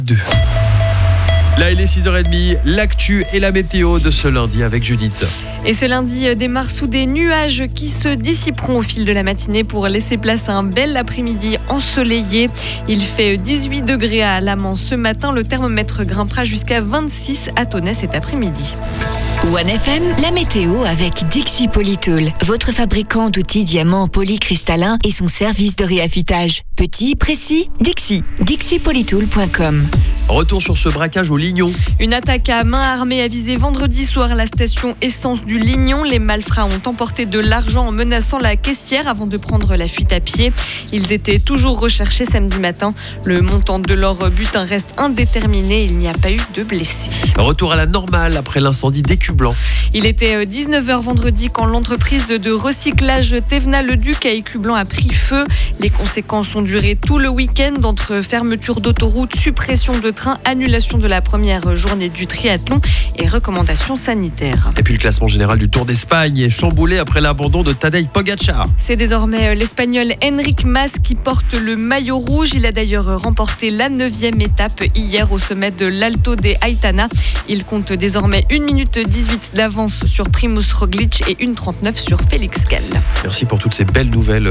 2. Là, il est 6h30, l'actu et la météo de ce lundi avec Judith. Et ce lundi démarre sous des nuages qui se dissiperont au fil de la matinée pour laisser place à un bel après-midi ensoleillé. Il fait 18 degrés à Alamans ce matin. Le thermomètre grimpera jusqu'à 26 à Tonnet cet après-midi. OneFM, la météo avec Dixi Polytool, votre fabricant d'outils diamants polycristallins et son service de réaffûtage. Petit, précis, Dixi. DixiPolytool.com. Retour sur ce braquage au Lignon. Une attaque à main armée a visé vendredi soir la station essence du Lignon. Les malfrats ont emporté de l'argent en menaçant la caissière avant de prendre la fuite à pied. Ils étaient toujours recherchés samedi matin. Le montant de leur butin reste indéterminé. Il n'y a pas eu de blessés. Retour à la normale après l'incendie d'Écublanc. Il était 19h vendredi quand l'entreprise de recyclage Thévenat-le-Duc à Écublanc a pris feu. Les conséquences ont duré tout le week-end entre fermeture d'autoroutes, suppression de trains, annulation de la première journée du triathlon et recommandations sanitaires. Et puis le classement général du Tour d'Espagne est chamboulé après l'abandon de Tadej Pogačar. C'est désormais l'Espagnol Enric Mas qui porte le maillot rouge. Il a d'ailleurs remporté la 9e étape hier au sommet de l'Alto de Aitana. Il compte désormais 1 minute 18 d'avance sur Primož Roglič et 1,39 sur Félix Gall. Merci pour toutes ces belles nouvelles.